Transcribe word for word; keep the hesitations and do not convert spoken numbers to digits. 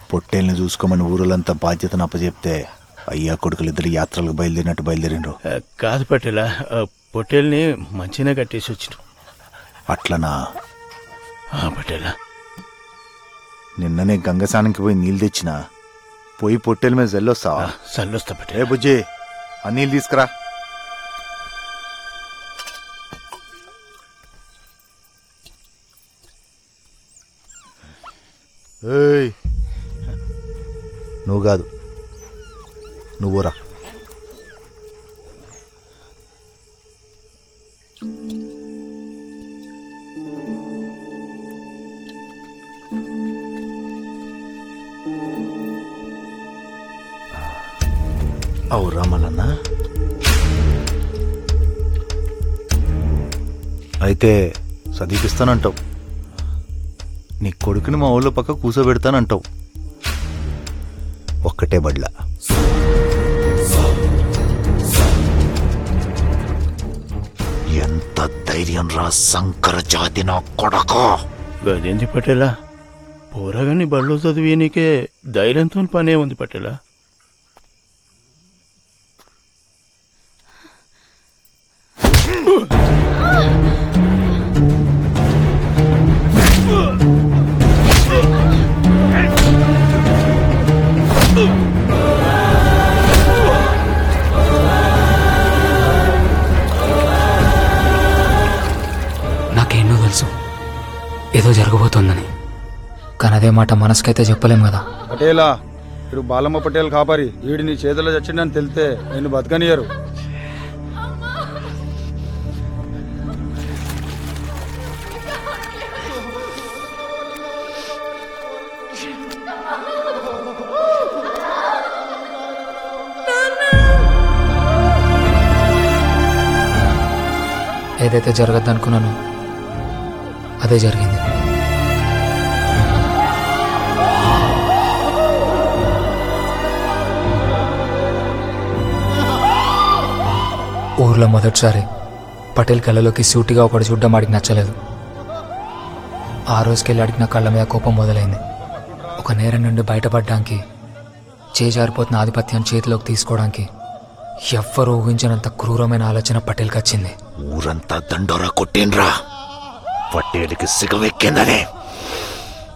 పొట్టేల్ని చూసుకోమని ఊరులంతా బాధ్యతను అప్పచెప్తే అయ్యా కొడుకులు ఇద్దరు యాత్రలకు బయలుదేరినట్టు బయలుదేరిండ్రు. కాదు పటేలా, పొట్టేల్ని మంచిగా కట్టేసి వచ్చిన. అట్లనా పటేలా? నిన్ననే గంగసానికి పోయి నీళ్ళు తెచ్చినా, పోయి పొట్టేల మీద జల్లొస్తావా? చల్లొస్తా ఏ పటేలా. బుజ్జి, ఆ నీళ్ళు తీసుకురా. ఏయ్, నువ్వు కాదు, నువ్వురా. అవురా మనన్న, అయితే చదివిపిస్తానంటావు, నీ కొడుకుని మా ఊళ్ళో పక్క కూసోబెడతానంటావు. ఒక్కటే బడ్ల. ఎంత ధైర్యం రా శంకర జాతి నా కొడక! గదేంది పటేలా, పోరాగాని బళ్ళు చదివి నీకే ధైర్యంతో పనే ఉంది పటేలా. నాకేన్నో తెలుసు ఏదో జరగబోతోందని, కానీ అదే మాట మనసుకైతే చెప్పలేం కదా. పటేలా, ఇప్పుడు బాలమ్మ పటేల్ కాపరి వీడి నీ చేతిలో చచ్చిండని తెలితే నేను బతకనియరు. ఏదైతే జరగద్దు అనుకున్నానో అదే జరిగింది. ఊర్లో మొదటిసారి పటేల్ కళ్ళలోకి సూటిగా ఒకటి చూడడం వాడికి నచ్చలేదు. ఆ రోజుకెళ్ళి అడిగిన కళ్ళ మీద కోపం మొదలైంది. ఒక నేరం నుండి బయటపడడానికి, చేజారిపోతున్న ఆధిపత్యాన్ని చేతిలోకి తీసుకోవడానికి ఎవ్వరూ ఊహించినంత క్రూరమైన ఆలోచన పటేల్కి వచ్చింది. ఊరంతా దండోరా కొట్టేన్రా, పట్టేలికి సిగవెక్కిందనే.